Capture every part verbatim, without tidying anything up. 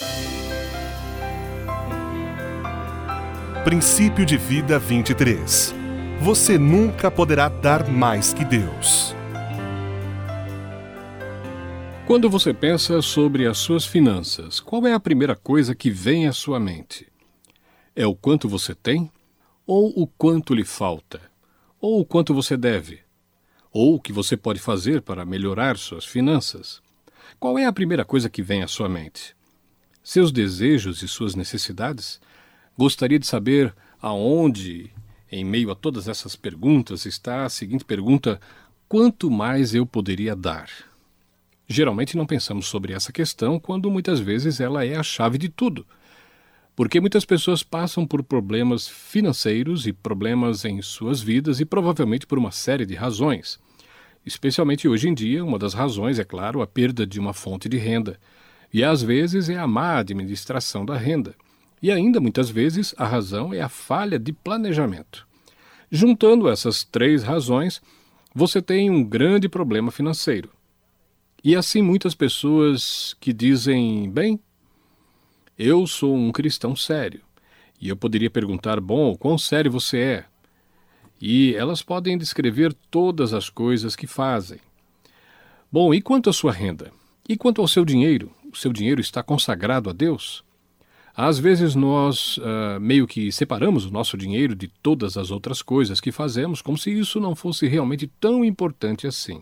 Princípio de vida vinte e três. Você nunca poderá dar mais que Deus. Quando você pensa sobre as suas finanças, qual é a primeira coisa que vem à sua mente? É o quanto você tem? Ou o quanto lhe falta? Ou o quanto você deve? Ou o que você pode fazer para melhorar suas finanças? Qual é a primeira coisa que vem à sua mente? Seus desejos e suas necessidades? Gostaria de saber aonde, em meio a todas essas perguntas, está a seguinte pergunta: quanto mais eu poderia dar? Geralmente não pensamos sobre essa questão quando muitas vezes ela é a chave de tudo. Porque muitas pessoas passam por problemas financeiros e problemas em suas vidas e provavelmente por uma série de razões. Especialmente hoje em dia, uma das razões, é claro, a perda de uma fonte de renda. E às vezes é a má administração da renda. E ainda muitas vezes a razão é a falha de planejamento. Juntando essas três razões, você tem um grande problema financeiro. E assim muitas pessoas que dizem, bem, eu sou um cristão sério. E eu poderia perguntar, bom, quão sério você é? E elas podem descrever todas as coisas que fazem. Bom, e quanto à sua renda? E quanto ao seu dinheiro? O seu dinheiro está consagrado a Deus? Às vezes nós uh, meio que separamos o nosso dinheiro de todas as outras coisas que fazemos, como se isso não fosse realmente tão importante assim.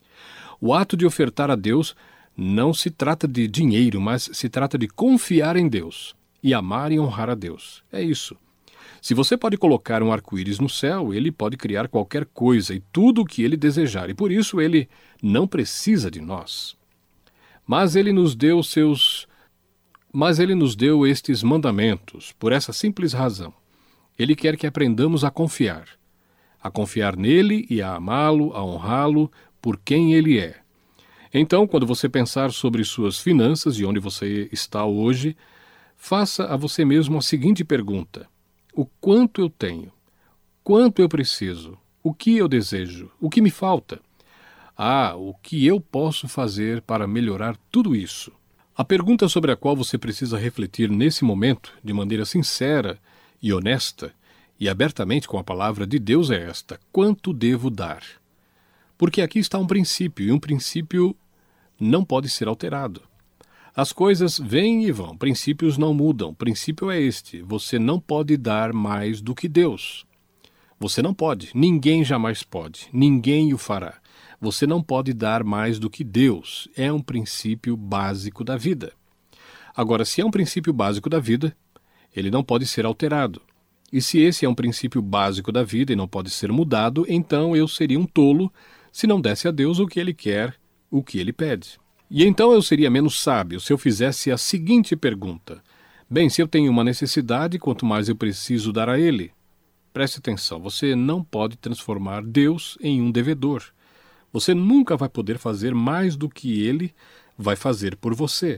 O ato de ofertar a Deus não se trata de dinheiro, mas se trata de confiar em Deus e amar e honrar a Deus. É isso. Se você pode colocar um arco-íris no céu, ele pode criar qualquer coisa e tudo o que ele desejar, e por isso ele não precisa de nós. Mas ele nos deu seus... Mas ele nos deu estes mandamentos, por essa simples razão. Ele quer que aprendamos a confiar. A confiar nele e a amá-lo, a honrá-lo por quem ele é. Então, quando você pensar sobre suas finanças e onde você está hoje, faça a você mesmo a seguinte pergunta: o quanto eu tenho? Quanto eu preciso? O que eu desejo? O que me falta? Ah, o que eu posso fazer para melhorar tudo isso? A pergunta sobre a qual você precisa refletir nesse momento, de maneira sincera e honesta, e abertamente com a palavra de Deus é esta: quanto devo dar? Porque aqui está um princípio, e um princípio não pode ser alterado. As coisas vêm e vão, princípios não mudam. O princípio é este: você não pode dar mais do que Deus. Você não pode, ninguém jamais pode, ninguém o fará. Você não pode dar mais do que Deus. É um princípio básico da vida. Agora, se é um princípio básico da vida, ele não pode ser alterado. E se esse é um princípio básico da vida e não pode ser mudado, então eu seria um tolo se não desse a Deus o que ele quer, o que ele pede. E então eu seria menos sábio se eu fizesse a seguinte pergunta: bem, se eu tenho uma necessidade, quanto mais eu preciso dar a ele? Preste atenção, você não pode transformar Deus em um devedor. Você nunca vai poder fazer mais do que ele vai fazer por você.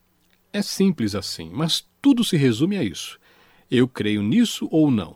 É simples assim, mas tudo se resume a isso. Eu creio nisso ou não?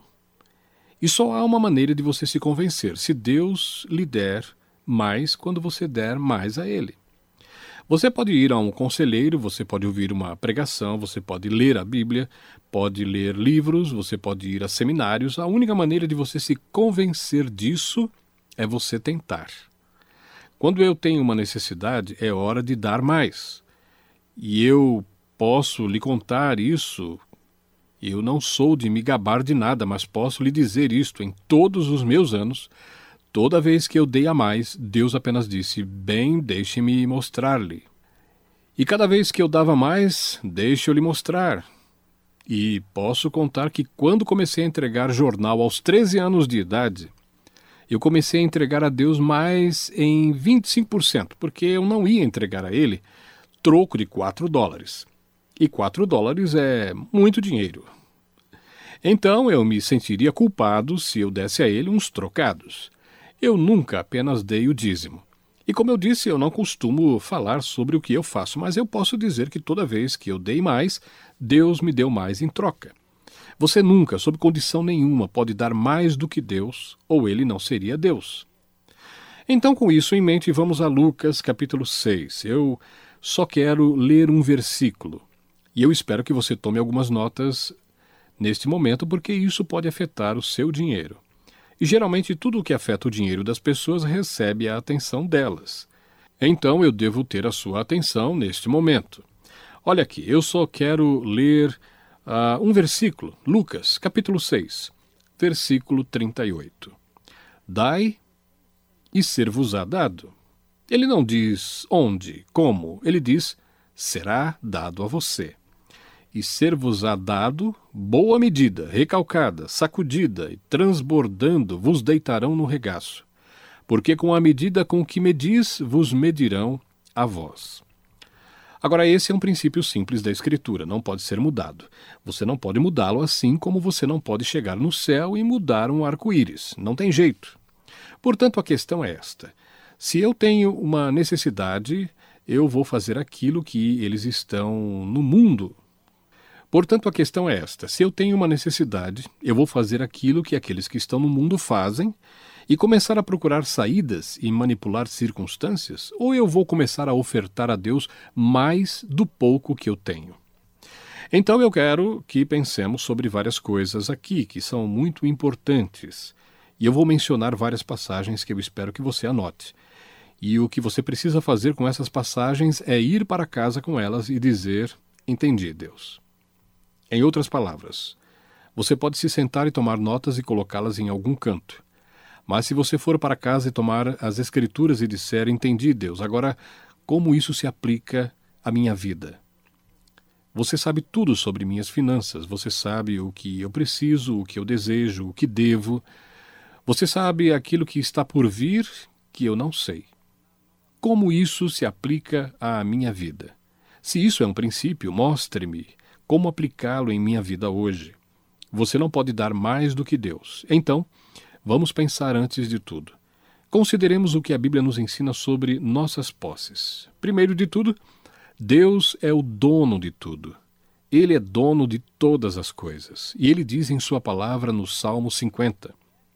E só há uma maneira de você se convencer: se Deus lhe der mais quando você der mais a ele. Você pode ir a um conselheiro, você pode ouvir uma pregação, você pode ler a Bíblia, pode ler livros, você pode ir a seminários. A única maneira de você se convencer disso é você tentar. Quando eu tenho uma necessidade, é hora de dar mais. E eu posso lhe contar isso. Eu não sou de me gabar de nada, mas posso lhe dizer isto: em todos os meus anos, toda vez que eu dei a mais, Deus apenas disse: bem, deixe-me mostrar-lhe. E cada vez que eu dava mais, deixe eu lhe mostrar. E posso contar que quando comecei a entregar jornal aos treze anos de idade, eu comecei a entregar a Deus mais em vinte e cinco por cento, porque eu não ia entregar a ele troco de quatro dólares. E quatro dólares é muito dinheiro. Então eu me sentiria culpado se eu desse a ele uns trocados. Eu nunca apenas dei o dízimo. E como eu disse, eu não costumo falar sobre o que eu faço, mas eu posso dizer que toda vez que eu dei mais, Deus me deu mais em troca. Você nunca, sob condição nenhuma, pode dar mais do que Deus, ou ele não seria Deus. Então, com isso em mente, vamos a Lucas capítulo seis. Eu só quero ler um versículo. E eu espero que você tome algumas notas neste momento, porque isso pode afetar o seu dinheiro. E geralmente tudo o que afeta o dinheiro das pessoas recebe a atenção delas. Então eu devo ter a sua atenção neste momento. Olha aqui, eu só quero ler uh, um versículo, Lucas, capítulo seis, versículo trinta e oito. Dai e ser-vos-á dado. Ele não diz onde, como, ele diz, será dado a você. E ser-vos-á dado, boa medida, recalcada, sacudida e transbordando, vos deitarão no regaço. Porque com a medida com que medis, vos medirão a vós. Agora, esse é um princípio simples da Escritura, não pode ser mudado. Você não pode mudá-lo assim como você não pode chegar no céu e mudar um arco-íris. Não tem jeito. Portanto, a questão é esta. Se eu tenho uma necessidade, eu vou fazer aquilo que eles estão no mundo. Portanto, a questão é esta. Se eu tenho uma necessidade, eu vou fazer aquilo que aqueles que estão no mundo fazem e começar a procurar saídas e manipular circunstâncias, ou eu vou começar a ofertar a Deus mais do pouco que eu tenho? Então eu quero que pensemos sobre várias coisas aqui, que são muito importantes. E eu vou mencionar várias passagens que eu espero que você anote. E o que você precisa fazer com essas passagens é ir para casa com elas e dizer, entendi, Deus. Em outras palavras, você pode se sentar e tomar notas e colocá-las em algum canto. Mas se você for para casa e tomar as Escrituras e disser, entendi, Deus, agora como isso se aplica à minha vida? Você sabe tudo sobre minhas finanças, você sabe o que eu preciso, o que eu desejo, o que devo. Você sabe aquilo que está por vir que eu não sei. Como isso se aplica à minha vida? Se isso é um princípio, mostre-me como aplicá-lo em minha vida hoje. Você não pode dar mais do que Deus. Então, vamos pensar antes de tudo. Consideremos o que a Bíblia nos ensina sobre nossas posses. Primeiro de tudo, Deus é o dono de tudo. Ele é dono de todas as coisas. E ele diz em sua palavra no Salmo cinquenta,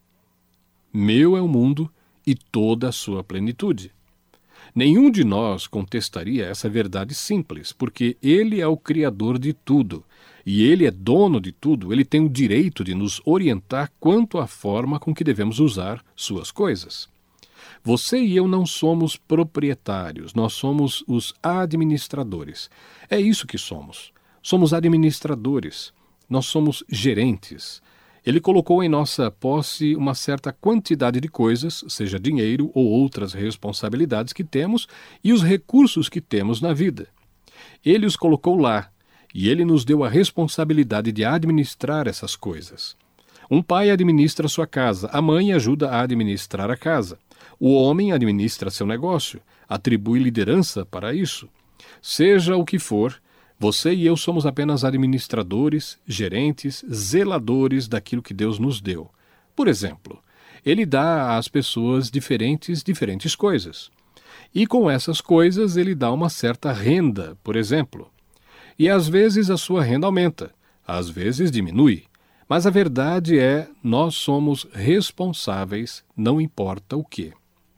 meu é o mundo e toda a sua plenitude. Nenhum de nós contestaria essa verdade simples, porque ele é o Criador de tudo, e ele é dono de tudo, ele tem o direito de nos orientar quanto à forma com que devemos usar suas coisas. Você e eu não somos proprietários, nós somos os administradores. É isso que somos. Somos administradores, nós somos gerentes. Ele colocou em nossa posse uma certa quantidade de coisas, seja dinheiro ou outras responsabilidades que temos e os recursos que temos na vida. Ele os colocou lá e ele nos deu a responsabilidade de administrar essas coisas. Um pai administra sua casa, a mãe ajuda a administrar a casa. O homem administra seu negócio, atribui liderança para isso. Seja o que for, você e eu somos apenas administradores, gerentes, zeladores daquilo que Deus nos deu. Por exemplo, Ele dá às pessoas diferentes, diferentes coisas. E com essas coisas Ele dá uma certa renda, por exemplo. E às vezes a sua renda aumenta, às vezes diminui. Mas a verdade é, nós somos responsáveis, não importa o quê.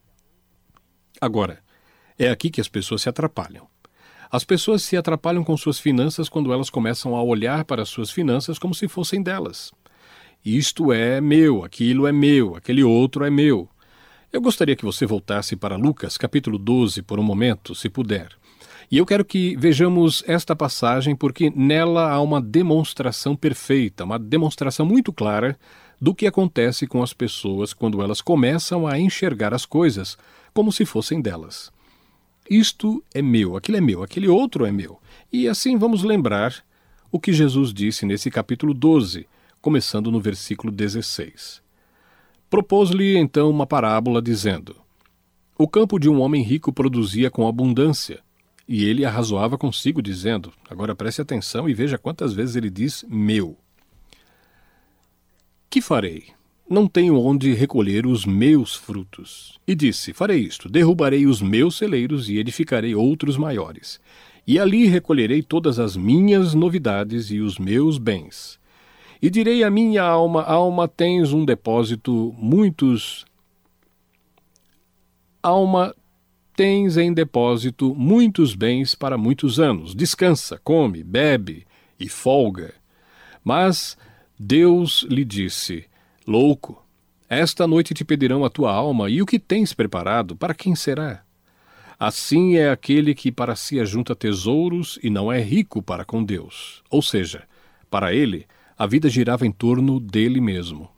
Agora, é aqui que as pessoas se atrapalham. As pessoas se atrapalham com suas finanças quando elas começam a olhar para suas finanças como se fossem delas. Isto é meu, aquilo é meu, aquele outro é meu. Eu gostaria que você voltasse para Lucas, capítulo doze, por um momento, se puder. E eu quero que vejamos esta passagem porque nela há uma demonstração perfeita, uma demonstração muito clara do que acontece com as pessoas quando elas começam a enxergar as coisas como se fossem delas. Isto é meu, aquilo é meu, aquele outro é meu. E assim vamos lembrar o que Jesus disse nesse capítulo doze, começando no versículo dezesseis. Propôs-lhe então uma parábola dizendo: o campo de um homem rico produzia com abundância, e ele arrazoava consigo dizendo, agora preste atenção e veja quantas vezes ele diz meu. Que farei? Não tenho onde recolher os meus frutos. E disse, farei isto, derrubarei os meus celeiros e edificarei outros maiores. E ali recolherei todas as minhas novidades e os meus bens. E direi à minha alma, alma, tens um depósito, muitos... Alma, tens em depósito muitos bens para muitos anos. Descansa, come, bebe e folga. Mas Deus lhe disse: louco, esta noite te pedirão a tua alma, e o que tens preparado, para quem será? Assim é aquele que para si ajunta tesouros e não é rico para com Deus. Ou seja, para ele, a vida girava em torno dele mesmo.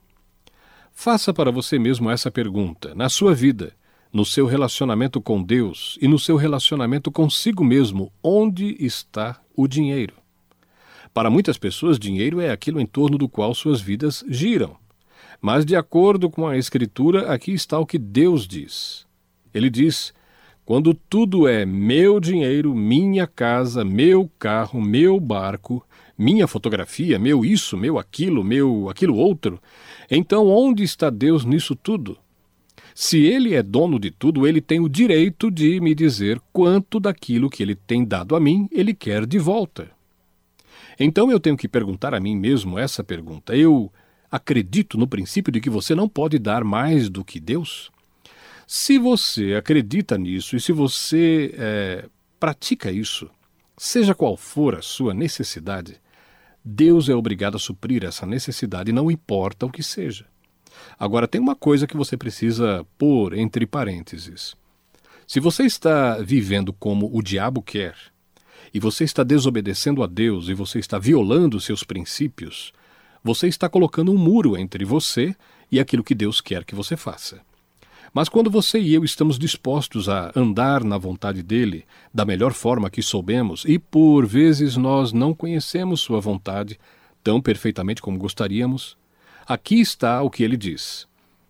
Faça para você mesmo essa pergunta. Na sua vida, no seu relacionamento com Deus e no seu relacionamento consigo mesmo, onde está o dinheiro? Para muitas pessoas, dinheiro é aquilo em torno do qual suas vidas giram. Mas, de acordo com a Escritura, aqui está o que Deus diz. Ele diz: quando tudo é meu dinheiro, minha casa, meu carro, meu barco, minha fotografia, meu isso, meu aquilo, meu aquilo outro, então onde está Deus nisso tudo? Se Ele é dono de tudo, Ele tem o direito de me dizer quanto daquilo que Ele tem dado a mim, Ele quer de volta. Então eu tenho que perguntar a mim mesmo essa pergunta: eu acredito no princípio de que você não pode dar mais do que Deus? Se você acredita nisso e se você é, pratica isso, seja qual for a sua necessidade, Deus é obrigado a suprir essa necessidade, não importa o que seja. Agora, tem uma coisa que você precisa pôr entre parênteses. Se você está vivendo como o diabo quer, e você está desobedecendo a Deus e você está violando seus princípios, você está colocando um muro entre você e aquilo que Deus quer que você faça. Mas quando você e eu estamos dispostos a andar na vontade dele, da melhor forma que soubemos, e por vezes nós não conhecemos sua vontade tão perfeitamente como gostaríamos, aqui está o que ele diz: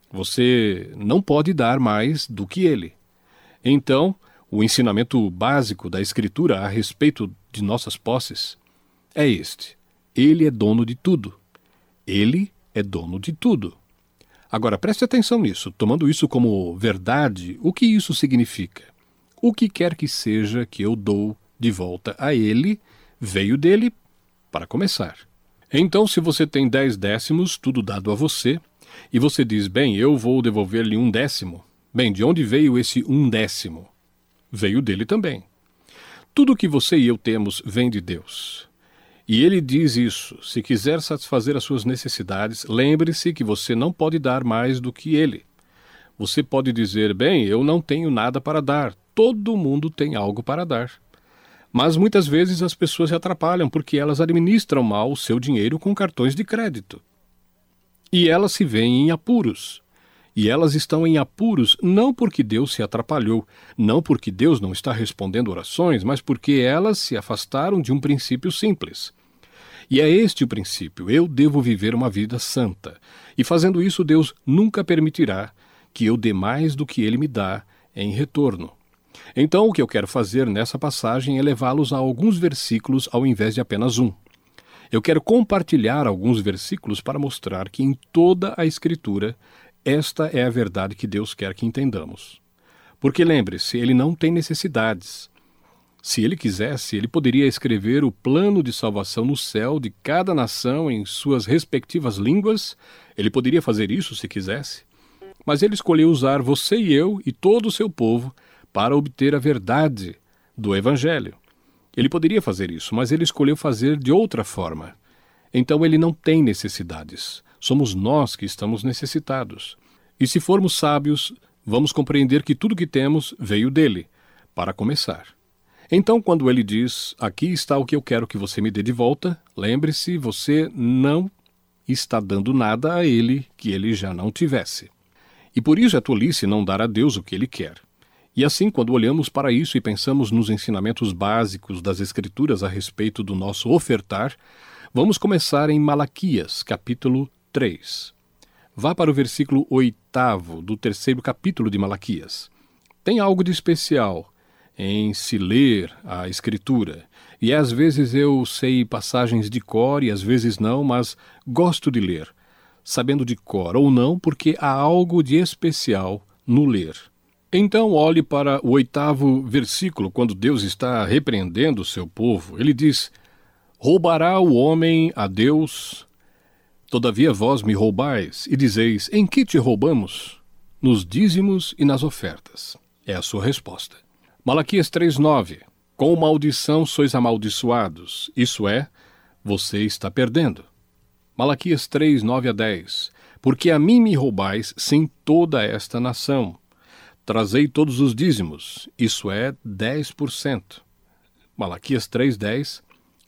você não pode dar mais do que ele. Então, o ensinamento básico da Escritura a respeito de nossas posses é este: ele é dono de tudo. Ele é dono de tudo. Agora, preste atenção nisso, tomando isso como verdade, o que isso significa? O que quer que seja que eu dou de volta a ele, veio dele, para começar. Então, se você tem dez décimos, tudo dado a você, e você diz: bem, eu vou devolver-lhe um décimo. Bem, de onde veio esse um décimo? Veio dele também. Tudo que você e eu temos vem de Deus. E ele diz isso: se quiser satisfazer as suas necessidades, lembre-se que você não pode dar mais do que ele. Você pode dizer: bem, eu não tenho nada para dar. Todo mundo tem algo para dar. Mas muitas vezes as pessoas se atrapalham porque elas administram mal o seu dinheiro com cartões de crédito. E elas se veem em apuros. E elas estão em apuros não porque Deus se atrapalhou, não porque Deus não está respondendo orações, mas porque elas se afastaram de um princípio simples. E é este o princípio: eu devo viver uma vida santa. E fazendo isso, Deus nunca permitirá que eu dê mais do que Ele me dá em retorno. Então, o que eu quero fazer nessa passagem é levá-los a alguns versículos ao invés de apenas um. Eu quero compartilhar alguns versículos para mostrar que em toda a Escritura, esta é a verdade que Deus quer que entendamos. Porque lembre-se, Ele não tem necessidades. Se Ele quisesse, Ele poderia escrever o plano de salvação no céu de cada nação em suas respectivas línguas. Ele poderia fazer isso se quisesse. Mas Ele escolheu usar você e eu e todo o seu povo para obter a verdade do Evangelho. Ele poderia fazer isso, mas Ele escolheu fazer de outra forma. Então Ele não tem necessidades. Somos nós que estamos necessitados. E se formos sábios, vamos compreender que tudo que temos veio dele, para começar. Então, quando ele diz: aqui está o que eu quero que você me dê de volta, lembre-se, você não está dando nada a ele que ele já não tivesse. E por isso é tolice não dar a Deus o que ele quer. E assim, quando olhamos para isso e pensamos nos ensinamentos básicos das Escrituras a respeito do nosso ofertar, vamos começar em Malaquias, capítulo três. Vá para o versículo oitavo do terceiro capítulo de Malaquias. Tem algo de especial em se ler a Escritura. E às vezes eu sei passagens de cor e às vezes não, mas gosto de ler, sabendo de cor ou não, porque há algo de especial no ler. Então olhe para o oitavo versículo, quando Deus está repreendendo o seu povo. Ele diz: roubará o homem a Deus? Todavia vós me roubais, e dizeis: em que te roubamos? Nos dízimos e nas ofertas. É a sua resposta. Malaquias três, nove. Com maldição sois amaldiçoados, isso é, você está perdendo. Malaquias três, nove a dez. Porque a mim me roubais, sim, toda esta nação. Trazei todos os dízimos, isso é, dez por cento. Malaquias três, dez.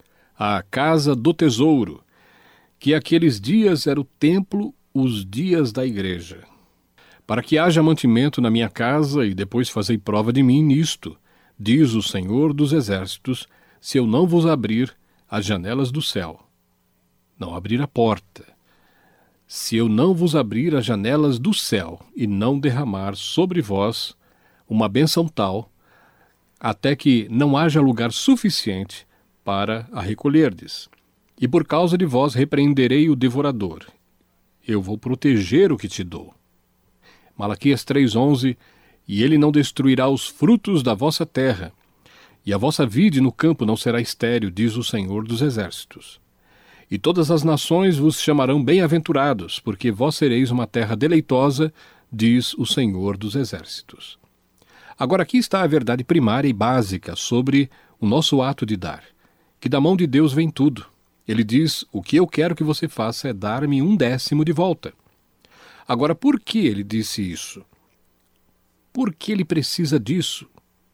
A casa do tesouro, que aqueles dias era o templo, os dias da igreja. Para que haja mantimento na minha casa, e depois fazei prova de mim nisto, diz o Senhor dos Exércitos, se eu não vos abrir as janelas do céu. Não abrir a porta. Se eu não vos abrir as janelas do céu e não derramar sobre vós uma bênção tal, até que não haja lugar suficiente para a recolherdes. E por causa de vós repreenderei o devorador. Eu vou proteger o que te dou. Malaquias três, onze. E ele não destruirá os frutos da vossa terra, e a vossa vide no campo não será estéril, diz o Senhor dos Exércitos. E todas as nações vos chamarão bem-aventurados, porque vós sereis uma terra deleitosa, diz o Senhor dos Exércitos. Agora aqui está a verdade primária e básica sobre o nosso ato de dar, que da mão de Deus vem tudo. Ele diz, o que eu quero que você faça é dar-me um décimo de volta. Agora, por que ele disse isso? Por que ele precisa disso?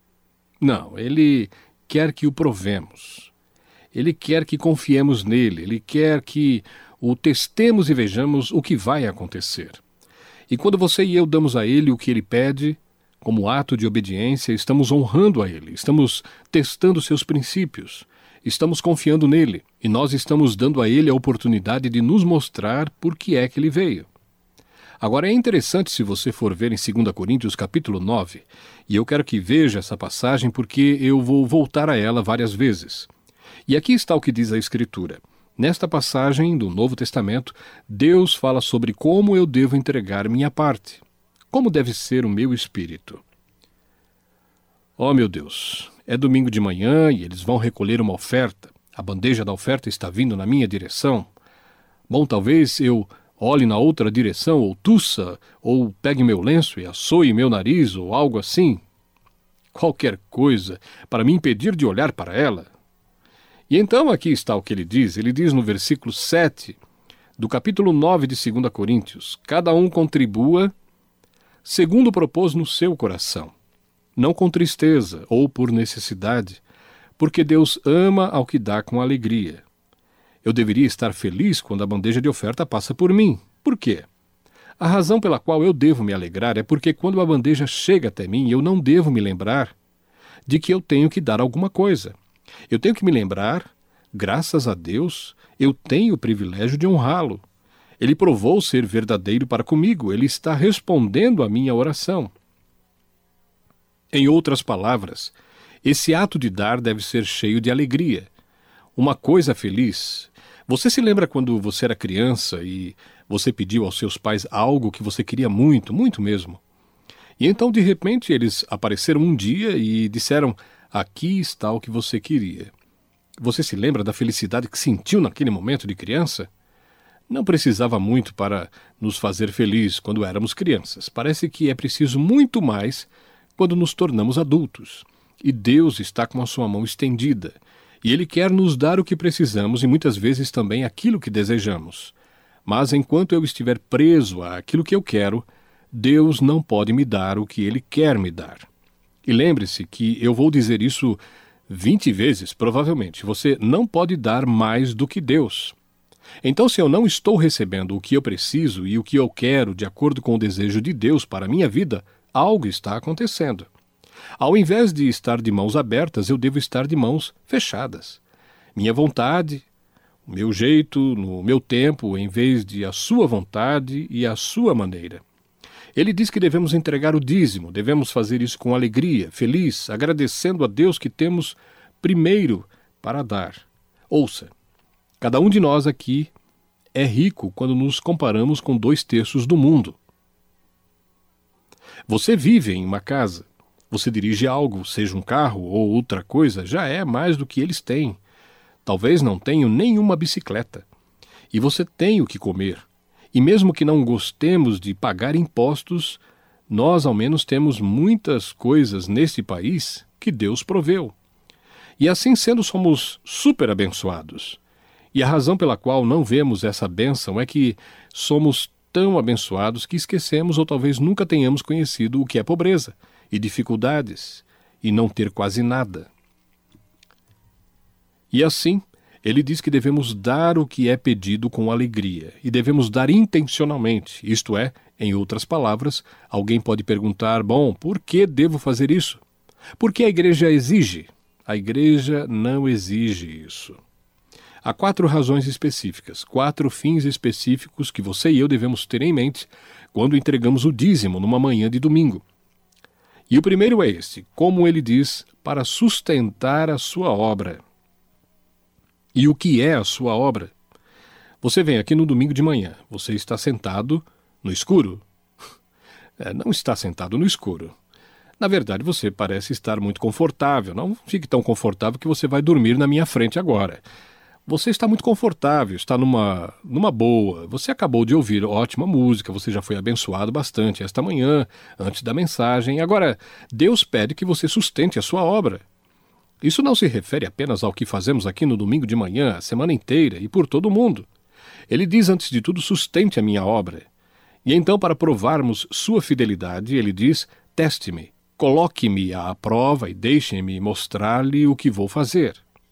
Não, ele quer que o provemos. Ele quer que confiemos nele. Ele quer que o testemos e vejamos o que vai acontecer. E quando você e eu damos a ele o que ele pede, como ato de obediência, estamos honrando a ele, estamos testando seus princípios, estamos confiando nele, e nós estamos dando a ele a oportunidade de nos mostrar por que é que ele veio. Agora é interessante se você for ver em dois Coríntios capítulo nove, e eu quero que veja essa passagem porque eu vou voltar a ela várias vezes. E aqui está o que diz a Escritura. Nesta passagem do Novo Testamento, Deus fala sobre como eu devo entregar minha parte, como deve ser o meu espírito. Oh meu Deus, é domingo de manhã e eles vão recolher uma oferta. A bandeja da oferta está vindo na minha direção. Bom, talvez eu olhe na outra direção, ou tussa, ou pegue meu lenço e assoe meu nariz, ou algo assim. Qualquer coisa para me impedir de olhar para ela. E então aqui está o que ele diz. Ele diz no versículo sete do capítulo nove de dois Coríntios, cada um contribua segundo propôs no seu coração, não com tristeza ou por necessidade, porque Deus ama ao que dá com alegria. Eu deveria estar feliz quando a bandeja de oferta passa por mim. Por quê? A razão pela qual eu devo me alegrar é porque quando a bandeja chega até mim, eu não devo me lembrar de que eu tenho que dar alguma coisa. Eu tenho que me lembrar, graças a Deus, eu tenho o privilégio de honrá-lo. Ele provou ser verdadeiro para comigo, ele está respondendo à minha oração. Em outras palavras, esse ato de dar deve ser cheio de alegria. Uma coisa feliz. Você se lembra quando você era criança e você pediu aos seus pais algo que você queria muito, muito mesmo? E então, de repente, eles apareceram um dia e disseram, aqui está o que você queria. Você se lembra da felicidade que sentiu naquele momento de criança? Não precisava muito para nos fazer felizes quando éramos crianças. Parece que é preciso muito mais quando nos tornamos adultos. E Deus está com a sua mão estendida. E Ele quer nos dar o que precisamos e muitas vezes também aquilo que desejamos. Mas enquanto eu estiver preso àquilo que eu quero, Deus não pode me dar o que Ele quer me dar. E lembre-se que eu vou dizer isso vinte vezes, provavelmente. Você não pode dar mais do que Deus. Então, se eu não estou recebendo o que eu preciso e o que eu quero de acordo com o desejo de Deus para a minha vida, algo está acontecendo. Ao invés de estar de mãos abertas, eu devo estar de mãos fechadas. Minha vontade, o meu jeito, no meu tempo, em vez de a sua vontade e a sua maneira. Ele diz que devemos entregar o dízimo, devemos fazer isso com alegria, feliz, agradecendo a Deus que temos primeiro para dar. Ouça, cada um de nós aqui é rico quando nos comparamos com dois terços do mundo. Você vive em uma casa, você dirige algo, seja um carro ou outra coisa, já é mais do que eles têm. Talvez não tenham nenhuma bicicleta. E você tem o que comer. E mesmo que não gostemos de pagar impostos, Nós, ao menos, temos muitas coisas neste país que Deus proveu. E assim sendo, somos super abençoados. E a razão pela qual não vemos essa bênção é que somos tão abençoados que esquecemos ou talvez nunca tenhamos conhecido o que é pobreza e dificuldades e não ter quase nada. E assim, ele diz que devemos dar o que é pedido com alegria e devemos dar intencionalmente, isto é, em outras palavras, alguém pode perguntar, bom, por que devo fazer isso? Porque a igreja exige. A igreja não exige isso. Há quatro razões específicas, quatro fins específicos que você e eu devemos ter em mente quando entregamos o dízimo numa manhã de domingo. E o primeiro é este, como ele diz, para sustentar a sua obra. E o que é a sua obra? Você vem aqui no domingo de manhã, você está sentado no escuro? É, não está sentado no escuro. Na verdade, você parece estar muito confortável. Não fique tão confortável que você vai dormir na minha frente agora. Você está muito confortável, está numa, numa boa. Você acabou de ouvir ótima música, você já foi abençoado bastante esta manhã, antes da mensagem. Agora, Deus pede que você sustente a sua obra. Isso não se refere apenas ao que fazemos aqui no domingo de manhã, a semana inteira e por todo o mundo. Ele diz, antes de tudo, sustente a minha obra. E então, para provarmos sua fidelidade, ele diz, teste-me. Coloque-me à prova e deixe-me mostrar-lhe o que vou fazer.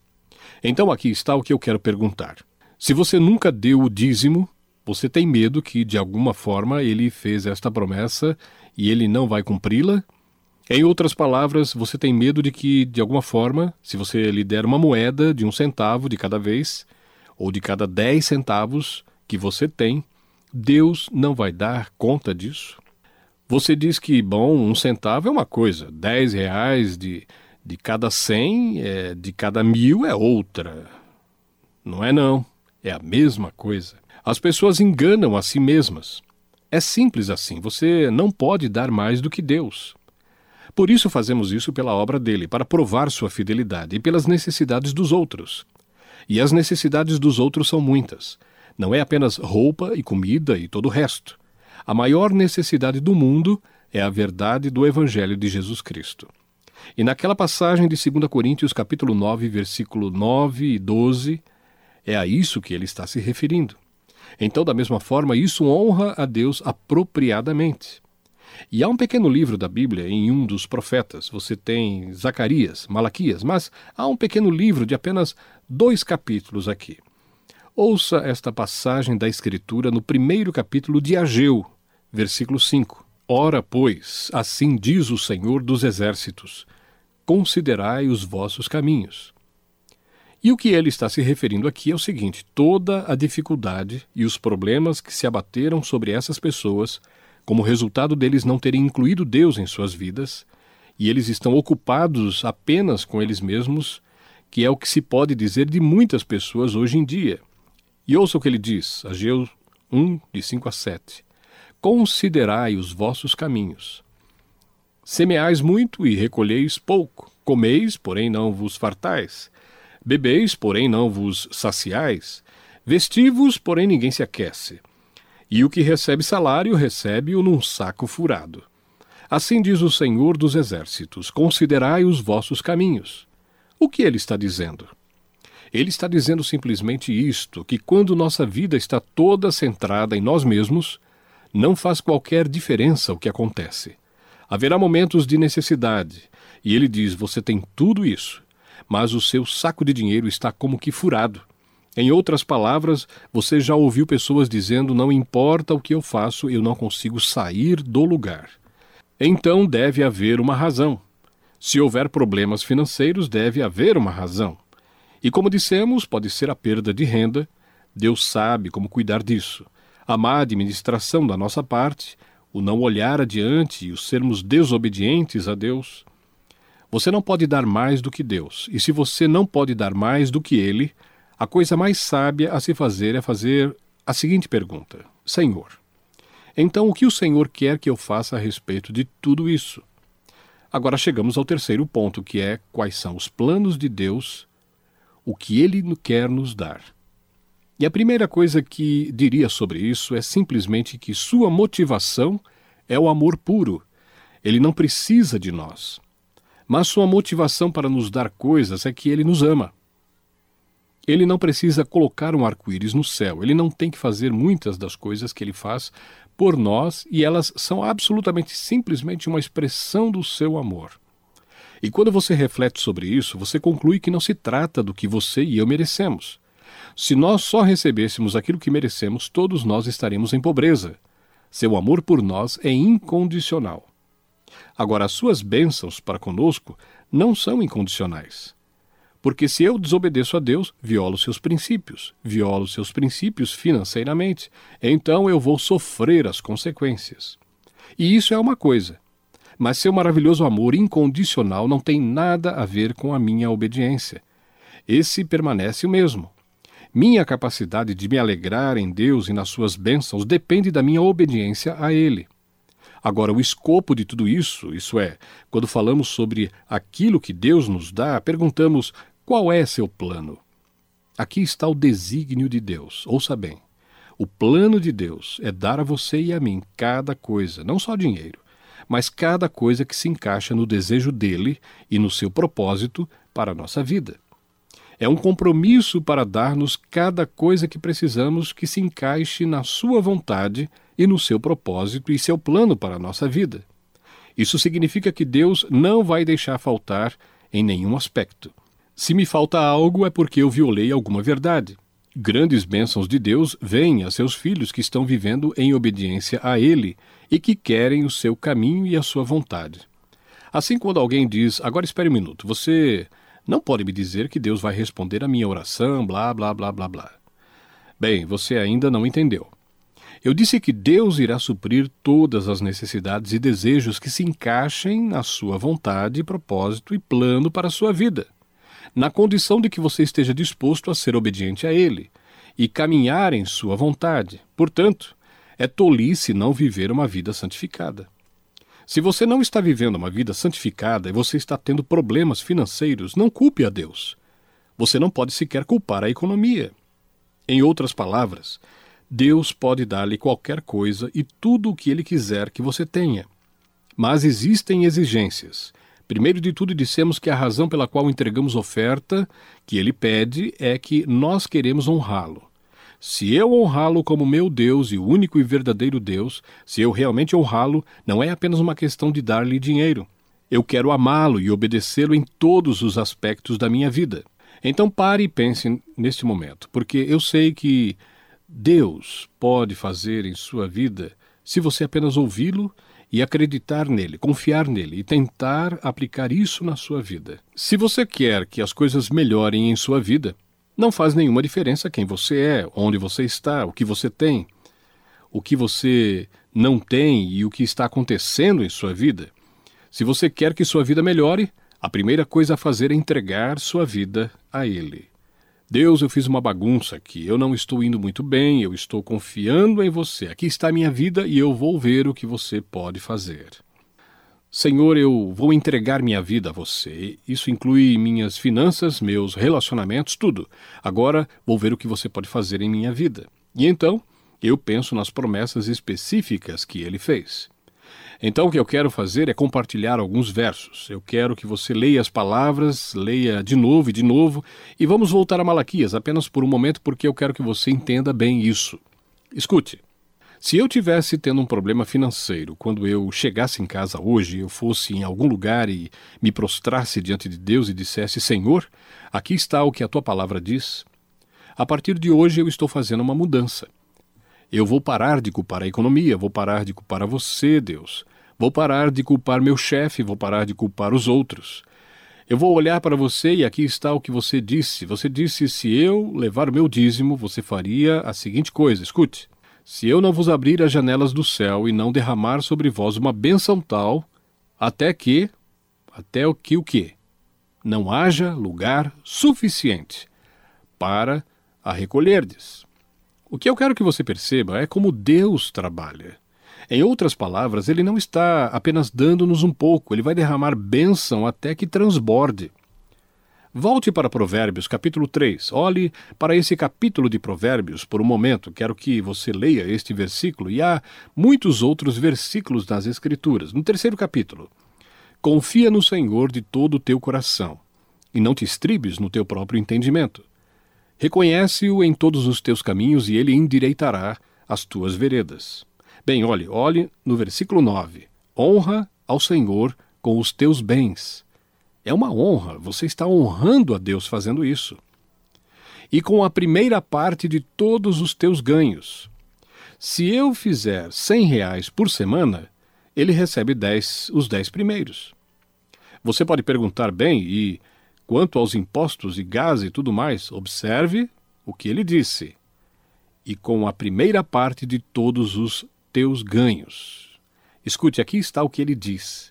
Então aqui está o que eu quero perguntar. Se você nunca deu o dízimo, você tem medo que, de alguma forma, ele fez esta promessa e ele não vai cumpri-la? Em outras palavras, você tem medo de que, de alguma forma, se você lhe der uma moeda de um centavo de cada vez, ou de cada dez centavos que você tem, Deus não vai dar conta disso? Você diz que, bom, um centavo é uma coisa, dez reais de, de cada cem, é, de cada mil é outra. Não é não, é a mesma coisa. As pessoas enganam a si mesmas. É simples assim, você não pode dar mais do que Deus. Por isso fazemos isso pela obra dele, para provar sua fidelidade e pelas necessidades dos outros. E as necessidades dos outros são muitas. Não é apenas roupa e comida e todo o resto. A maior necessidade do mundo é a verdade do Evangelho de Jesus Cristo. E naquela passagem de segunda Coríntios, capítulo nove, versículo nove e doze, é a isso que ele está se referindo. Então, da mesma forma, isso honra a Deus apropriadamente. E há um pequeno livro da Bíblia em um dos profetas. Você tem Zacarias, Malaquias, mas há um pequeno livro de apenas dois capítulos aqui. Ouça esta passagem da Escritura no primeiro capítulo de Ageu, versículo cinco. Ora, pois, assim diz o Senhor dos Exércitos, considerai os vossos caminhos. E o que ele está se referindo aqui é o seguinte, toda a dificuldade e os problemas que se abateram sobre essas pessoas, como resultado deles não terem incluído Deus em suas vidas, e eles estão ocupados apenas com eles mesmos, que é o que se pode dizer de muitas pessoas hoje em dia. E ouça o que ele diz, Ageu um, de cinco a sete. Considerai os vossos caminhos. Semeais muito e recolheis pouco. Comeis, porém não vos fartais. Bebeis, porém não vos saciais. Vestivos, porém ninguém se aquece. E o que recebe salário, recebe-o num saco furado. Assim diz o Senhor dos Exércitos, considerai os vossos caminhos. O que ele está dizendo? Ele está dizendo simplesmente isto, que quando nossa vida está toda centrada em nós mesmos, não faz qualquer diferença o que acontece. Haverá momentos de necessidade, e ele diz, você tem tudo isso, mas o seu saco de dinheiro está como que furado. Em outras palavras, você já ouviu pessoas dizendo, não importa o que eu faço, eu não consigo sair do lugar. Então deve haver uma razão. Se houver problemas financeiros, deve haver uma razão. E como dissemos, pode ser a perda de renda. Deus sabe como cuidar disso. A má administração da nossa parte, o não olhar adiante e o sermos desobedientes a Deus. Você não pode dar mais do que Deus. E se você não pode dar mais do que Ele, a coisa mais sábia a se fazer é fazer a seguinte pergunta. Senhor, então o que o Senhor quer que eu faça a respeito de tudo isso? Agora chegamos ao terceiro ponto, que é quais são os planos de Deus, o que Ele quer nos dar. E a primeira coisa que diria sobre isso é simplesmente que sua motivação é o amor puro Ele não precisa de nós. Mas sua motivação para nos dar coisas é que ele nos ama. Ele não precisa colocar um arco-íris no céu. Ele não tem que fazer muitas das coisas que ele faz por nós, e elas são absolutamente simplesmente uma expressão do seu amor. E quando você reflete sobre isso, você conclui que não se trata do que você e eu merecemos. Se nós só recebêssemos aquilo que merecemos, todos nós estaremos em pobreza. Seu amor por nós é incondicional. Agora, as suas bênçãos para conosco não são incondicionais. Porque se eu desobedeço a Deus, violo seus princípios, violo seus princípios financeiramente, então eu vou sofrer as consequências. E isso é uma coisa. Mas seu maravilhoso amor incondicional não tem nada a ver com a minha obediência. Esse permanece o mesmo. Minha capacidade de me alegrar em Deus e nas suas bênçãos depende da minha obediência a Ele. Agora, o escopo de tudo isso, isso é, quando falamos sobre aquilo que Deus nos dá, perguntamos: qual é seu plano? Aqui está o desígnio de Deus. Ouça bem. O plano de Deus é dar a você e a mim cada coisa, não só dinheiro, mas cada coisa que se encaixa no desejo dele e no seu propósito para a nossa vida. É um compromisso para dar-nos cada coisa que precisamos que se encaixe na sua vontade e no seu propósito e seu plano para a nossa vida. Isso significa que Deus não vai deixar faltar em nenhum aspecto. Se me falta algo é porque eu violei alguma verdade. Grandes bênçãos de Deus vêm a seus filhos que estão vivendo em obediência a Ele e que querem o seu caminho e a sua vontade. Assim, quando alguém diz: agora espere um minuto, você não pode me dizer que Deus vai responder a minha oração, blá, blá, blá, blá, blá. Bem, você ainda não entendeu. Eu disse que Deus irá suprir todas as necessidades e desejos que se encaixem na sua vontade, propósito e plano para a sua vida, na condição de que você esteja disposto a ser obediente a Ele e caminhar em sua vontade. Portanto, é tolice não viver uma vida santificada. Se você não está vivendo uma vida santificada e você está tendo problemas financeiros, não culpe a Deus. Você não pode sequer culpar a economia. Em outras palavras, Deus pode dar-lhe qualquer coisa e tudo o que Ele quiser que você tenha. Mas existem exigências. Primeiro de tudo, dissemos que a razão pela qual entregamos oferta que Ele pede é que nós queremos honrá-lo. Se eu honrá-lo como meu Deus e o único e verdadeiro Deus, se eu realmente honrá-lo, não é apenas uma questão de dar-lhe dinheiro. Eu quero amá-lo e obedecê-lo em todos os aspectos da minha vida. Então pare e pense neste momento, porque eu sei que Deus pode fazer em sua vida se você apenas ouvi-lo e acreditar nele, confiar nele e tentar aplicar isso na sua vida. Se você quer que as coisas melhorem em sua vida, não faz nenhuma diferença quem você é, onde você está, o que você tem, o que você não tem e o que está acontecendo em sua vida. Se você quer que sua vida melhore, a primeira coisa a fazer é entregar sua vida a Ele. Deus, eu fiz uma bagunça aqui, eu não estou indo muito bem, eu estou confiando em você. Aqui está a minha vida e eu vou ver o que você pode fazer. Senhor, eu vou entregar minha vida a você. Isso inclui minhas finanças, meus relacionamentos, tudo. Agora vou ver o que você pode fazer em minha vida. E então, eu penso nas promessas específicas que Ele fez. Então o que eu quero fazer é compartilhar alguns versos. Eu quero que você leia as palavras, leia de novo e de novo, e vamos voltar a Malaquias apenas por um momento porque eu quero que você entenda bem isso. Escute, se eu tivesse tendo um problema financeiro, quando eu chegasse em casa hoje, eu fosse em algum lugar e me prostrasse diante de Deus e dissesse: Senhor, aqui está o que a tua palavra diz. A partir de hoje eu estou fazendo uma mudança. Eu vou parar de culpar a economia, vou parar de culpar a você, Deus. Vou parar de culpar meu chefe, vou parar de culpar os outros. Eu vou olhar para você e aqui está o que você disse. Você disse: se eu levar o meu dízimo, você faria a seguinte coisa. Escute. Se eu não vos abrir as janelas do céu e não derramar sobre vós uma bênção tal, até que, até o que o quê? Não haja lugar suficiente para a recolherdes. O que eu quero que você perceba é como Deus trabalha. Em outras palavras, Ele não está apenas dando-nos um pouco, Ele vai derramar bênção até que transborde. Volte para Provérbios, capítulo três. Olhe para esse capítulo de Provérbios por um momento. Quero que você leia este versículo e há muitos outros versículos nas Escrituras. No terceiro capítulo. Confia no Senhor de todo o teu coração e não te estribes no teu próprio entendimento. Reconhece-o em todos os teus caminhos e ele endireitará as tuas veredas. Bem, olhe, olhe no versículo nove. Honra ao Senhor com os teus bens. É uma honra, você está honrando a Deus fazendo isso. E com a primeira parte de todos os teus ganhos. Se eu fizer cem reais por semana, ele recebe dez, os dez primeiros. Você pode perguntar, bem, e quanto aos impostos e gás e tudo mais, observe o que ele disse. E com a primeira parte de todos os teus ganhos. Escute, aqui está o que ele diz.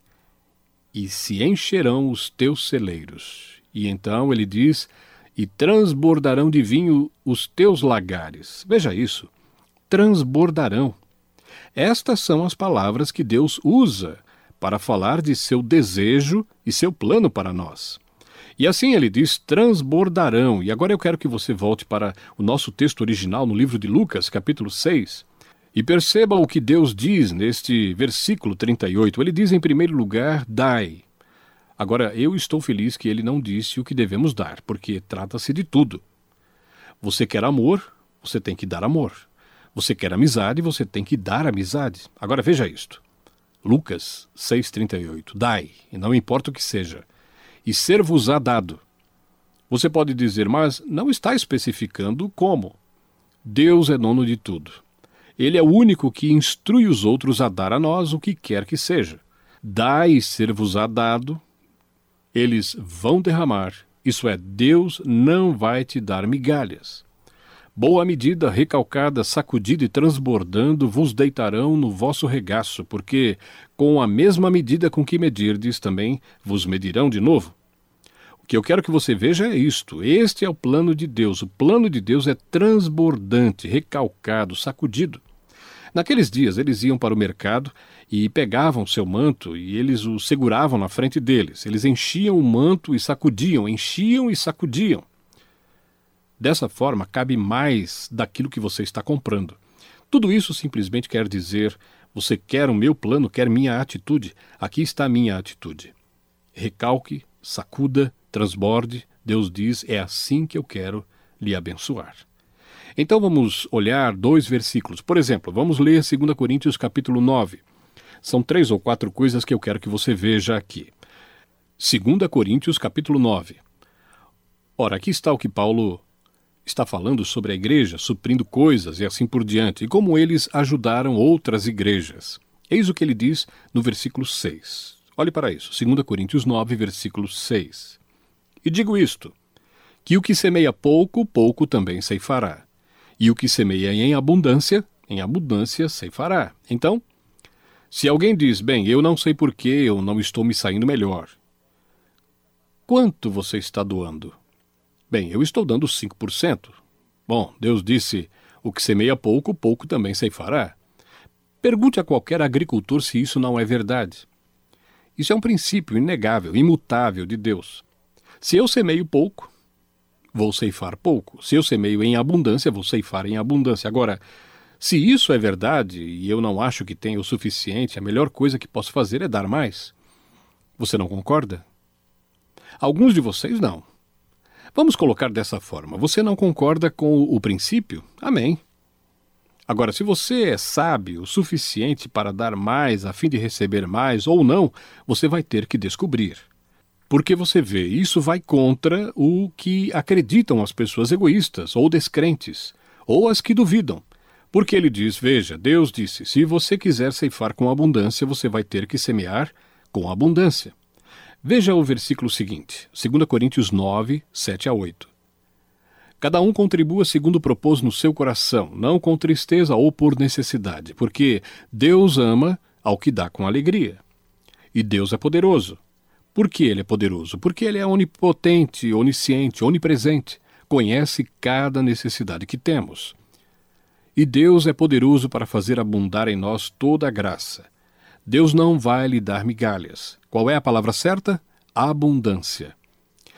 E se encherão os teus celeiros. E então ele diz, e transbordarão de vinho os teus lagares. Veja isso, transbordarão. Estas são as palavras que Deus usa para falar de seu desejo e seu plano para nós. E assim ele diz, transbordarão. E agora eu quero que você volte para o nosso texto original no livro de Lucas, capítulo seis, e perceba o que Deus diz neste versículo trinta e oito. Ele diz em primeiro lugar, dai. Agora, eu estou feliz que ele não disse o que devemos dar, porque trata-se de tudo. Você quer amor, você tem que dar amor. Você quer amizade, você tem que dar amizade. Agora veja isto. Lucas seis, trinta e oito. Dai, e não importa o que seja, e ser-vos-á dado. Você pode dizer, mas não está especificando como. Deus é dono de tudo. Ele é o único que instrui os outros a dar a nós o que quer que seja. Dai e ser-vos-á dado, eles vão derramar. Isso é, Deus não vai te dar migalhas. Boa medida, recalcada, sacudida e transbordando, vos deitarão no vosso regaço, porque com a mesma medida com que medirdes, também vos medirão de novo. O que eu quero que você veja é isto. Este é o plano de Deus. O plano de Deus é transbordante, recalcado, sacudido. Naqueles dias, eles iam para o mercado e pegavam seu manto e eles o seguravam na frente deles. Eles enchiam o manto e sacudiam, enchiam e sacudiam. Dessa forma, cabe mais daquilo que você está comprando. Tudo isso simplesmente quer dizer, você quer o meu plano, quer minha atitude? Aqui está a minha atitude. Recalque, sacuda, transborde. Deus diz, é assim que eu quero lhe abençoar. Então vamos olhar dois versículos. Por exemplo, vamos ler dois Coríntios capítulo nove. São três ou quatro coisas que eu quero que você veja aqui. dois Coríntios capítulo nove. Ora, aqui está o que Paulo está falando sobre a igreja, suprindo coisas e assim por diante, e como eles ajudaram outras igrejas. Eis o que ele diz no versículo seis. Olhe para isso, dois Coríntios nove, versículo seis. E digo isto, que o que semeia pouco, pouco também ceifará. E o que semeia em abundância, em abundância ceifará. Então, se alguém diz, bem, eu não sei por que eu não estou me saindo melhor. Quanto você está doando? Bem, eu estou dando cinco por cento. Bom, Deus disse, o que semeia pouco, pouco também ceifará. Pergunte a qualquer agricultor se isso não é verdade. Isso é um princípio inegável, imutável de Deus. Se eu semeio pouco, vou ceifar pouco. Se eu semeio em abundância, vou ceifar em abundância. Agora, se isso é verdade e eu não acho que tenho o suficiente, a melhor coisa que posso fazer é dar mais. Você não concorda? Alguns de vocês não. Vamos colocar dessa forma. Você não concorda com o princípio? Amém. Agora, se você é sábio o suficiente para dar mais a fim de receber mais ou não, você vai ter que descobrir. Porque você vê, isso vai contra o que acreditam as pessoas egoístas ou descrentes, ou as que duvidam. Porque ele diz, veja, Deus disse, se você quiser ceifar com abundância, você vai ter que semear com abundância. Veja o versículo seguinte, dois Coríntios nove, sete a oito. Cada um contribua segundo propôs no seu coração, não com tristeza ou por necessidade, porque Deus ama ao que dá com alegria. E Deus é poderoso. Por que ele é poderoso? Porque ele é onipotente, onisciente, onipresente, conhece cada necessidade que temos. E Deus é poderoso para fazer abundar em nós toda a graça. Deus não vai lhe dar migalhas. Qual é a palavra certa? Abundância.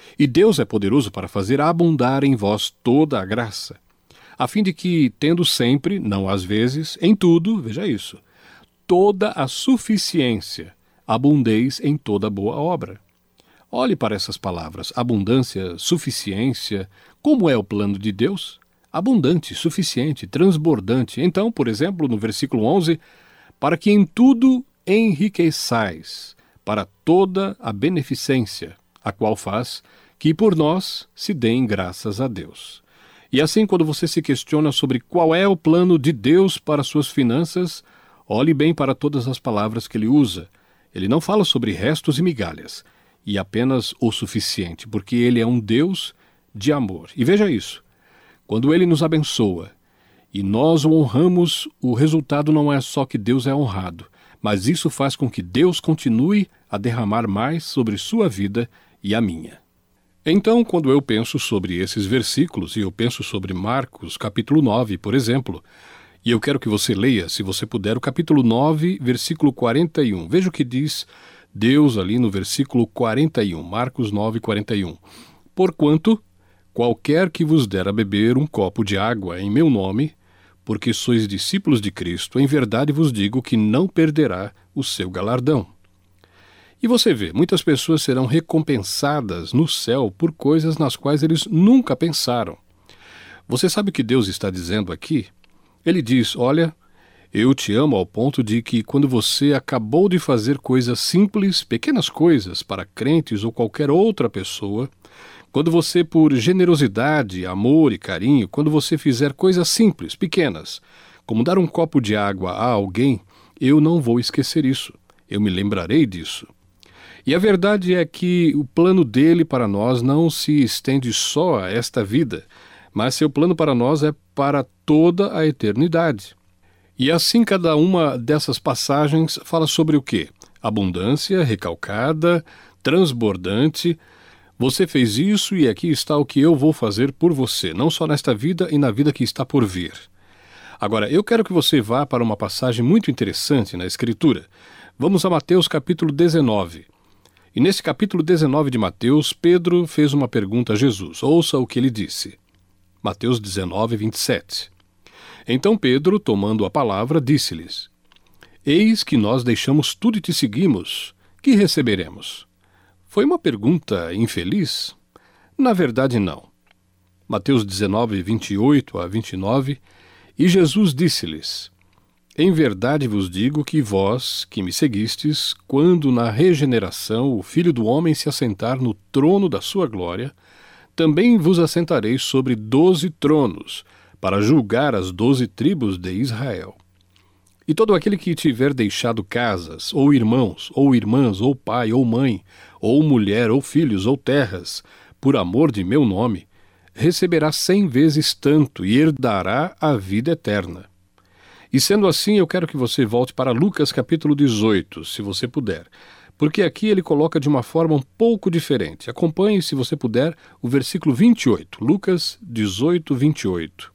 E Deus é poderoso para fazer abundar em vós toda a graça, a fim de que, tendo sempre, não às vezes, em tudo, veja isso, toda a suficiência, abundeis em toda boa obra. Olhe para essas palavras, abundância, suficiência. Como é o plano de Deus? Abundante, suficiente, transbordante. Então, por exemplo, no versículo onze, para que em tudo enriqueçais, para toda a beneficência, a qual faz que por nós se deem graças a Deus. E assim, quando você se questiona sobre qual é o plano de Deus para suas finanças, olhe bem para todas as palavras que ele usa. Ele não fala sobre restos e migalhas, e apenas o suficiente, porque ele é um Deus de amor. E veja isso, quando ele nos abençoa e nós o honramos, o resultado não é só que Deus é honrado, mas isso faz com que Deus continue a derramar mais sobre sua vida e a minha. Então, quando eu penso sobre esses versículos, e eu penso sobre Marcos, capítulo nove, por exemplo, e eu quero que você leia, se você puder, o capítulo nove, versículo quarenta e um. Veja o que diz Deus ali no versículo quarenta e um, Marcos nove, quarenta e um. Porquanto, qualquer que vos der a beber um copo de água em meu nome, porque sois discípulos de Cristo, em verdade vos digo que não perderá o seu galardão. E você vê, muitas pessoas serão recompensadas no céu por coisas nas quais eles nunca pensaram. Você sabe o que Deus está dizendo aqui? Ele diz, olha, eu te amo ao ponto de que quando você acabou de fazer coisas simples, pequenas coisas para crentes ou qualquer outra pessoa, quando você, por generosidade, amor e carinho, quando você fizer coisas simples, pequenas, como dar um copo de água a alguém, eu não vou esquecer isso. Eu me lembrarei disso. E a verdade é que o plano dele para nós não se estende só a esta vida, mas seu plano para nós é para toda a eternidade. E assim cada uma dessas passagens fala sobre o quê? Abundância, recalcada, transbordante. Você fez isso e aqui está o que eu vou fazer por você, não só nesta vida e na vida que está por vir. Agora, eu quero que você vá para uma passagem muito interessante na Escritura. Vamos a Mateus capítulo dezenove. E nesse capítulo dezenove de Mateus, Pedro fez uma pergunta a Jesus. Ouça o que ele disse. Mateus dezenove, vinte e sete. Então Pedro, tomando a palavra, disse-lhes: Eis que nós deixamos tudo e te seguimos. Que receberemos? Foi uma pergunta infeliz? Na verdade, não. Mateus dezenove, vinte e oito a vinte e nove. E Jesus disse-lhes: Em verdade vos digo que vós, que me seguistes, quando na regeneração o Filho do Homem se assentar no trono da sua glória, também vos assentareis sobre doze tronos, para julgar as doze tribos de Israel. E todo aquele que tiver deixado casas, ou irmãos, ou irmãs, ou pai, ou mãe, ou mulher, ou filhos, ou terras, por amor de meu nome, receberá cem vezes tanto e herdará a vida eterna. E sendo assim, eu quero que você volte para Lucas capítulo dezoito, se você puder, porque aqui ele coloca de uma forma um pouco diferente. Acompanhe, se você puder, o versículo vinte e oito, Lucas dezoito, vinte e oito.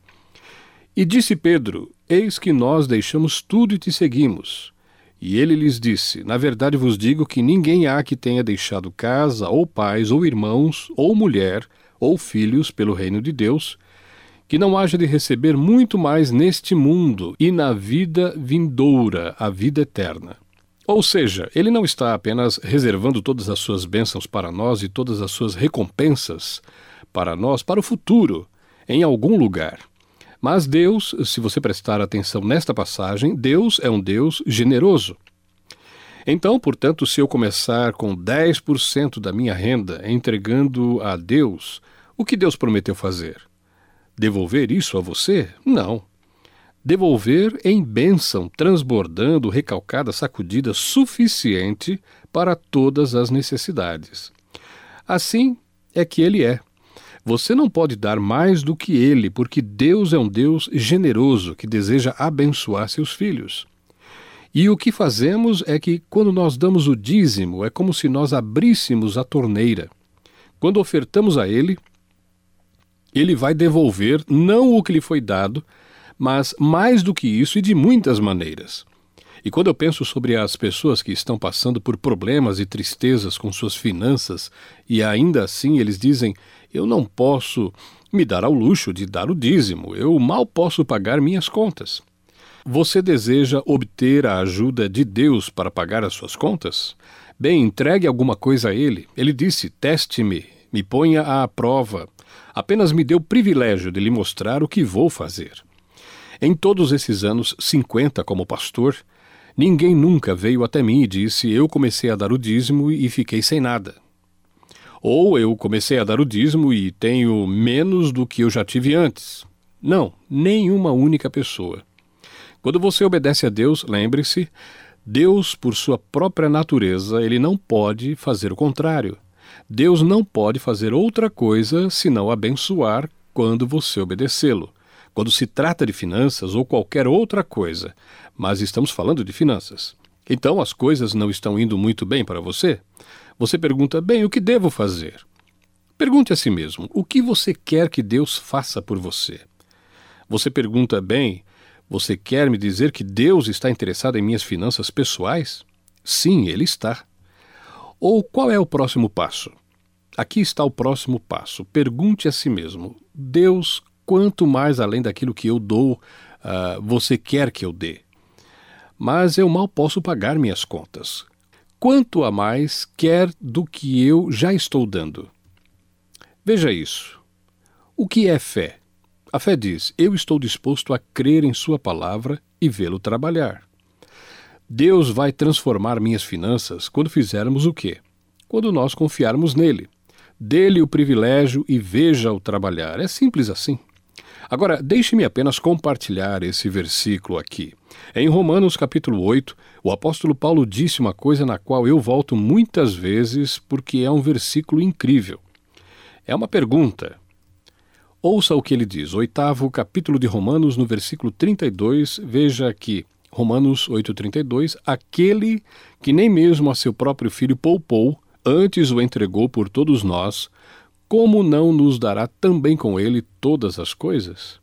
E disse Pedro: Eis que nós deixamos tudo e te seguimos. E ele lhes disse: Na verdade vos digo que ninguém há que tenha deixado casa, ou pais, ou irmãos, ou mulher, ou filhos pelo reino de Deus, que não haja de receber muito mais neste mundo e na vida vindoura, a vida eterna. Ou seja, ele não está apenas reservando todas as suas bênçãos para nós e todas as suas recompensas para nós, para o futuro, em algum lugar. Mas Deus, se você prestar atenção nesta passagem, Deus é um Deus generoso. Então, portanto, se eu começar com dez por cento da minha renda entregando a Deus, o que Deus prometeu fazer? Devolver isso a você? Não. Devolver em bênção, transbordando, recalcada, sacudida, suficiente para todas as necessidades. Assim é que Ele é. Você não pode dar mais do que Ele, porque Deus é um Deus generoso que deseja abençoar seus filhos. E o que fazemos é que, quando nós damos o dízimo, é como se nós abríssemos a torneira. Quando ofertamos a Ele, Ele vai devolver não o que lhe foi dado, mas mais do que isso e de muitas maneiras. E quando eu penso sobre as pessoas que estão passando por problemas e tristezas com suas finanças, e ainda assim eles dizem, eu não posso me dar ao luxo de dar o dízimo, eu mal posso pagar minhas contas. Você deseja obter a ajuda de Deus para pagar as suas contas? Bem, entregue alguma coisa a Ele. Ele disse, teste-me, me ponha à prova. Apenas me dê o privilégio de lhe mostrar o que vou fazer. Em todos esses anos, cinquenta como pastor, ninguém nunca veio até mim e disse, eu comecei a dar o dízimo e fiquei sem nada. Ou eu comecei a dar o dízimo e tenho menos do que eu já tive antes. Não, nenhuma única pessoa. Quando você obedece a Deus, lembre-se, Deus, por sua própria natureza, ele não pode fazer o contrário. Deus não pode fazer outra coisa senão abençoar quando você obedecê-lo. Quando se trata de finanças ou qualquer outra coisa, mas estamos falando de finanças. Então as coisas não estão indo muito bem para você? Você pergunta, bem, o que devo fazer? Pergunte a si mesmo, o que você quer que Deus faça por você? Você pergunta, bem, você quer me dizer que Deus está interessado em minhas finanças pessoais? Sim, Ele está. Ou qual é o próximo passo? Aqui está o próximo passo. Pergunte a si mesmo, Deus, quanto mais além daquilo que eu dou, uh, você quer que eu dê? Mas eu mal posso pagar minhas contas. Quanto a mais quer do que eu já estou dando? Veja isso. O que é fé? A fé diz, eu estou disposto a crer em sua palavra e vê-lo trabalhar. Deus vai transformar minhas finanças quando fizermos o quê? Quando nós confiarmos nele. Dê-lhe o privilégio e veja-o trabalhar. É simples assim. Agora, deixe-me apenas compartilhar esse versículo aqui. Em Romanos capítulo oito, o apóstolo Paulo disse uma coisa na qual eu volto muitas vezes porque é um versículo incrível. É uma pergunta. Ouça o que ele diz, oitavo capítulo de Romanos, no versículo trinta e dois, veja aqui, Romanos oito, trinta e dois, aquele que nem mesmo a seu próprio filho poupou, antes o entregou por todos nós, como não nos dará também com ele todas as coisas?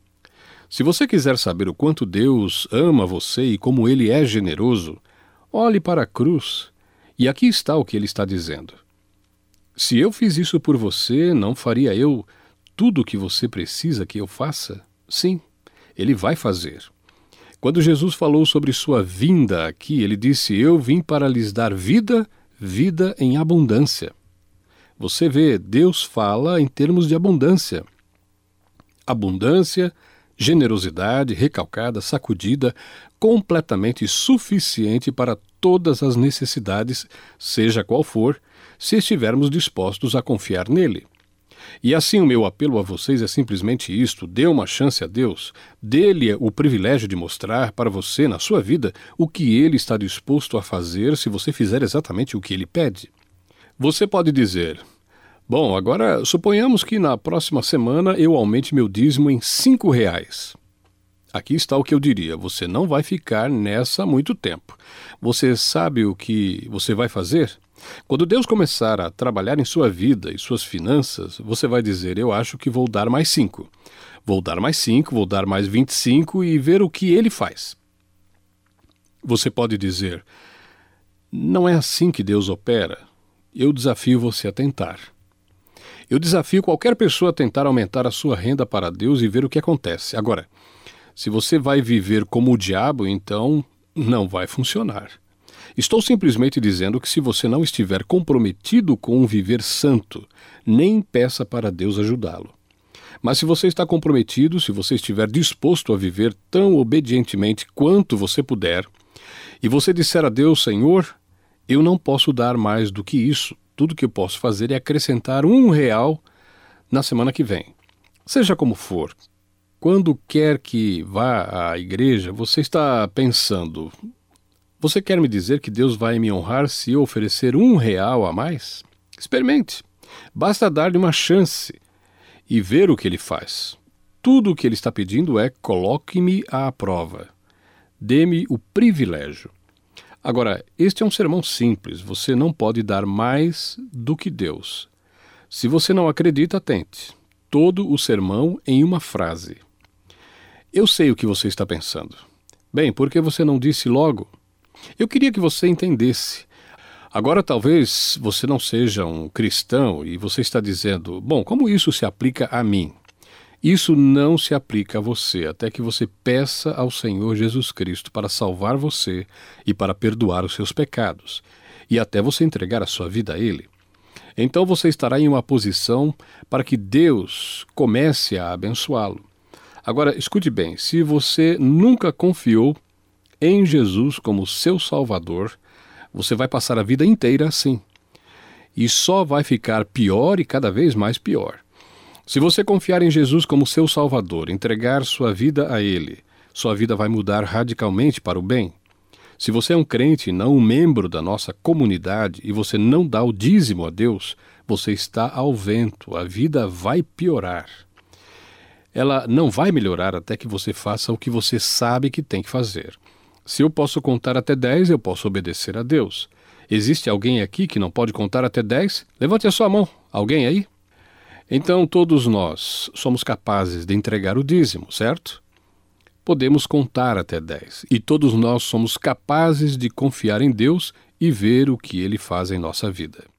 Se você quiser saber o quanto Deus ama você e como ele é generoso, olhe para a cruz, e aqui está o que ele está dizendo. Se eu fiz isso por você, não faria eu tudo o que você precisa que eu faça? Sim, ele vai fazer. Quando Jesus falou sobre sua vinda aqui, ele disse, eu vim para lhes dar vida, vida em abundância. Você vê, Deus fala em termos de abundância. Abundância, generosidade, recalcada, sacudida, completamente suficiente para todas as necessidades, seja qual for, se estivermos dispostos a confiar nele. E assim o meu apelo a vocês é simplesmente isto, dê uma chance a Deus, dê-lhe o privilégio de mostrar para você, na sua vida, o que ele está disposto a fazer se você fizer exatamente o que ele pede. Você pode dizer, bom, agora suponhamos que na próxima semana eu aumente meu dízimo em cinco reais. Aqui está o que eu diria, você não vai ficar nessa muito tempo. Você sabe o que você vai fazer? Quando Deus começar a trabalhar em sua vida e suas finanças, você vai dizer, eu acho que vou dar mais cinco. Vou dar mais cinco, vou dar mais vinte e cinco e ver o que ele faz. Você pode dizer, não é assim que Deus opera. Eu desafio você a tentar. Eu desafio qualquer pessoa a tentar aumentar a sua renda para Deus e ver o que acontece. Agora, se você vai viver como o diabo, então não vai funcionar. Estou simplesmente dizendo que se você não estiver comprometido com um viver santo, nem peça para Deus ajudá-lo. Mas se você está comprometido, se você estiver disposto a viver tão obedientemente quanto você puder, e você disser a Deus, Senhor, eu não posso dar mais do que isso, tudo que eu posso fazer é acrescentar um real na semana que vem. Seja como for, quando quer que vá à igreja, você está pensando, você quer me dizer que Deus vai me honrar se eu oferecer um real a mais? Experimente. Basta dar-lhe uma chance e ver o que ele faz. Tudo o que ele está pedindo é coloque-me à prova. Dê-me o privilégio. Agora, este é um sermão simples. Você não pode dar mais do que Deus. Se você não acredita, tente. Todo o sermão em uma frase. Eu sei o que você está pensando. Bem, por que você não disse logo? Eu queria que você entendesse. Agora talvez você não seja um cristão e você está dizendo, bom, como isso se aplica a mim? Isso não se aplica a você, até que você peça ao Senhor Jesus Cristo para salvar você e para perdoar os seus pecados, e até você entregar a sua vida a Ele. Então você estará em uma posição para que Deus comece a abençoá-lo. Agora, escute bem, se você nunca confiou em Jesus como seu Salvador, você vai passar a vida inteira assim. E só vai ficar pior e cada vez mais pior. Se você confiar em Jesus como seu Salvador, entregar sua vida a Ele, sua vida vai mudar radicalmente para o bem. Se você é um crente, não um membro da nossa comunidade, e você não dá o dízimo a Deus, você está ao vento, a vida vai piorar. Ela não vai melhorar até que você faça o que você sabe que tem que fazer. Se eu posso contar até dez, eu posso obedecer a Deus. Existe alguém aqui que não pode contar até dez? Levante a sua mão. Alguém aí? Então, todos nós somos capazes de entregar o dízimo, certo? Podemos contar até dez. E todos nós somos capazes de confiar em Deus e ver o que Ele faz em nossa vida.